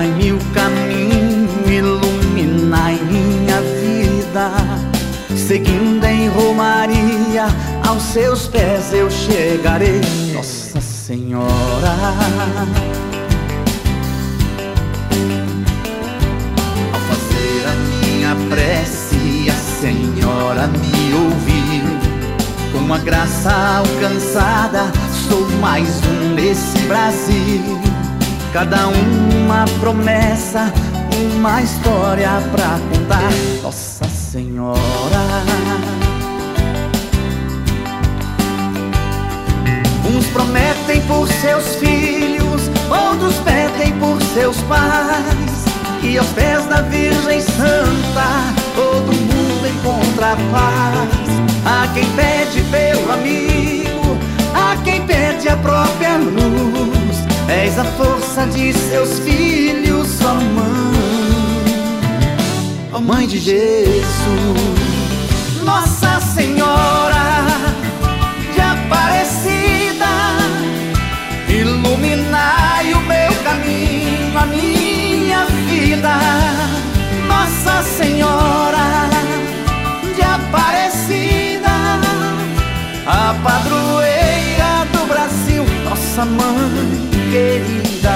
Mostrai-me o caminho, iluminai minha vida. Seguindo em romaria, aos seus pés eu chegarei, Nossa Senhora. Ao fazer a minha prece, a Senhora me ouviu. Com a graça alcançada, sou mais um nesse Brasil. Cada uma promessa, uma história pra contar, Nossa Senhora. Uns prometem por seus filhos, outros pedem por seus pais. E aos pés da Virgem Santa, todo mundo encontra paz. Há quem pede pelo amigo, há quem pede a própria luz. És a força de seus filhos, ó Mãe, ó Mãe de Jesus. Nossa Senhora de Aparecida, iluminai o meu caminho, a minha vida. Nossa Senhora de Aparecida, a padroeira do Brasil, nossa Mãe querida.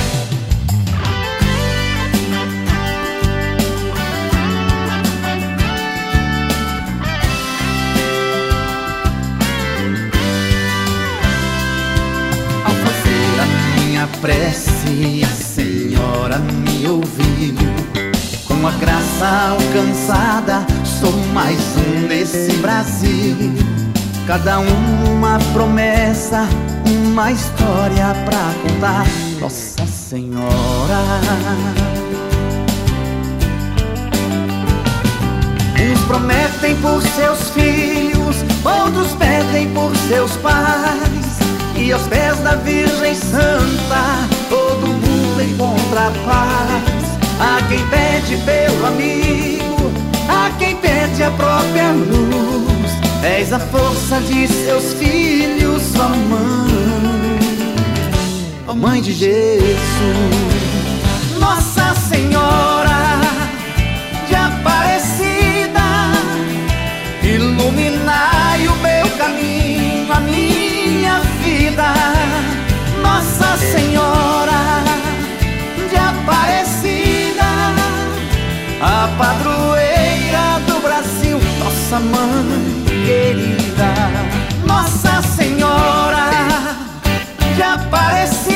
Ao fazer a minha prece, a Senhora me ouviu. Com a graça alcançada, sou mais um nesse Brasil. Cada uma promessa, uma história pra contar, Nossa Senhora. Uns prometem por seus filhos, outros pedem por seus pais. E aos pés da Virgem Santa, todo mundo encontra paz. Há quem pede pelo amigo, há quem pede a própria luz. És a força de seus filhos, ó Mãe, ó Mãe de Jesus. Nossa Senhora de Aparecida, iluminai o meu caminho, a minha vida. Nossa Senhora de Aparecida, a padroeira do Brasil, nossa Mãe querida. Nossa Senhora de Aparecida,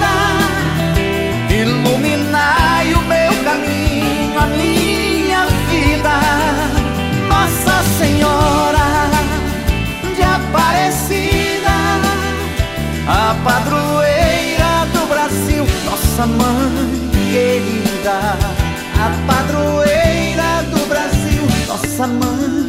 iluminai o meu caminho, a minha vida. Nossa Senhora de Aparecida, a padroeira do Brasil, nossa Mãe querida. A padroeira do Brasil, nossa Mãe